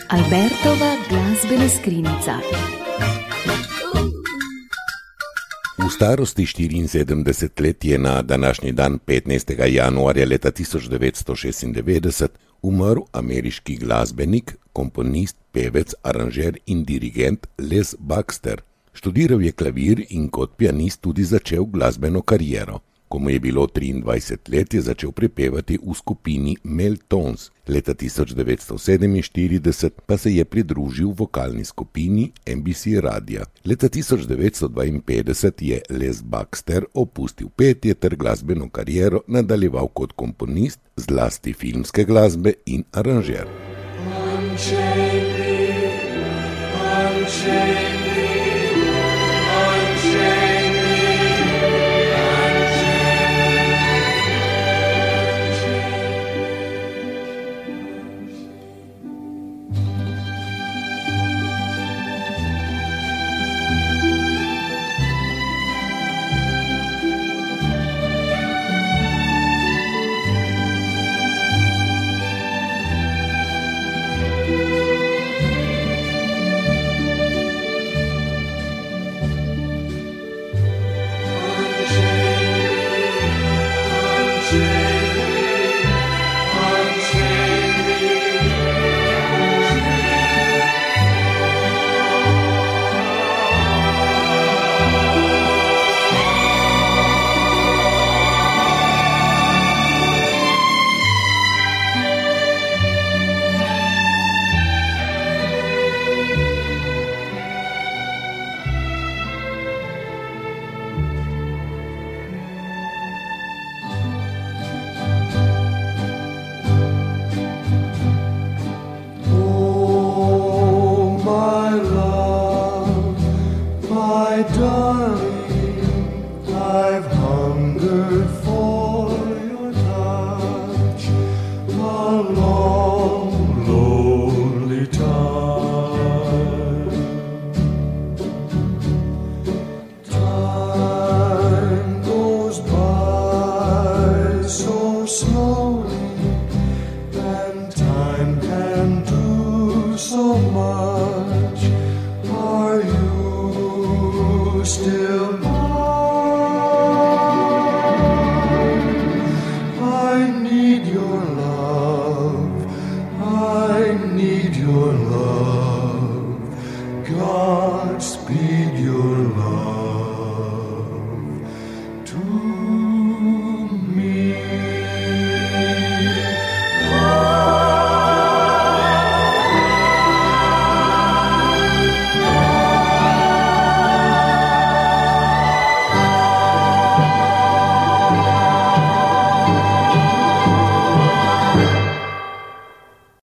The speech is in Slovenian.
Albertova glasbena skrinjica. V starosti 74 let je na današnji dan 15. januarja leta 1996 umrl ameriški glasbenik, komponist, pevec, aranžer in dirigent Les Baxter. Študiral je klavir in kot pianist tudi začel glasbeno kariero. Ko mu je bilo 23 let, je začel prepevati v skupini Mel Tones. Leta 1947 pa se je pridružil vokalni skupini NBC radia. Leta 1952 je Les Baxter opustil petje ter glasbeno kariero nadaljeval kot komponist, zlasti filmske glasbe in aranžer. Godspeed your love to